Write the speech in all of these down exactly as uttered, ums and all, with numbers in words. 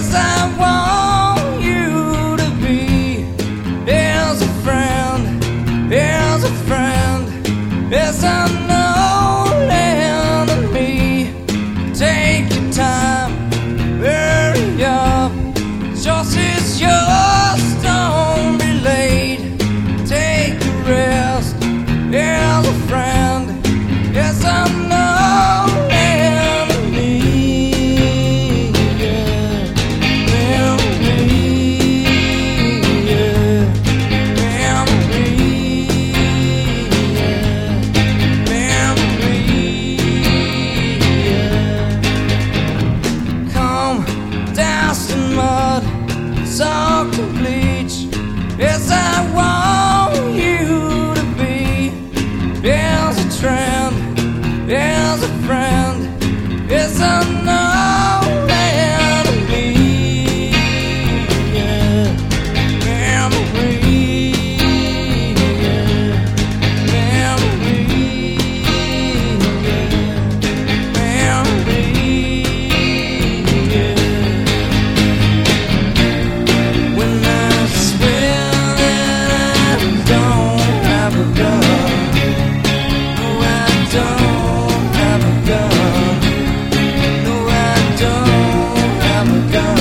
Yes, I want you to be. Here's a friend, here's a friend. Yes, I know enemy. Take your time, hurry up. Yours is yours, don't be late. Take a rest, here's a friend. Yes, I know enemy. Yeah. Memory, yeah. Memory, yeah. Memory, yeah. Come, dust and mud, soaked in bleach. Yes, I want you to be. Here's a trend, here's a friend. Yes, I know enemy. Yeah. Memory, yeah. Memory, yeah. Memory, yeah. When I swear that I don't have a gun. No, I don't have a gun. No, I don't have a gun.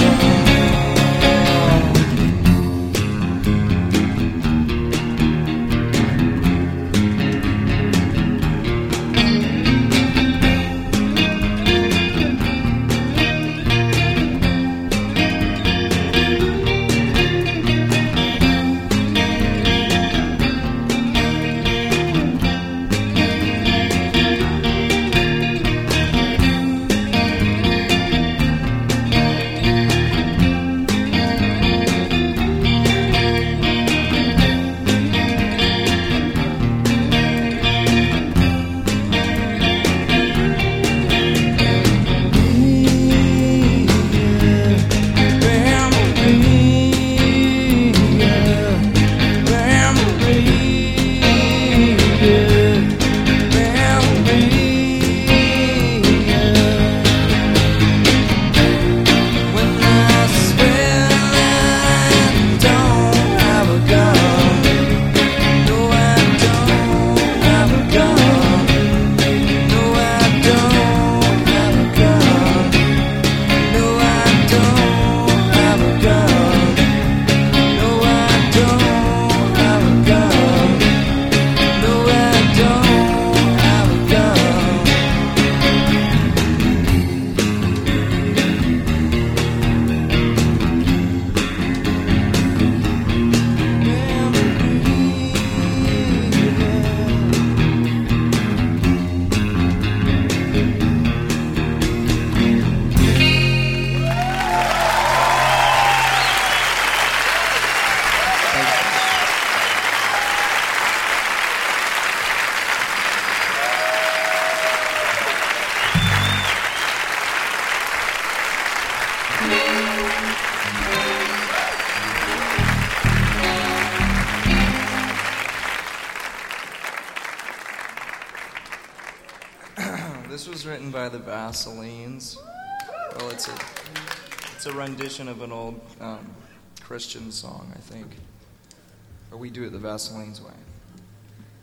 This was written by the Vaselines. Well, it's a it's a rendition of an old um, Christian song, I think. Or we do it the Vaselines way.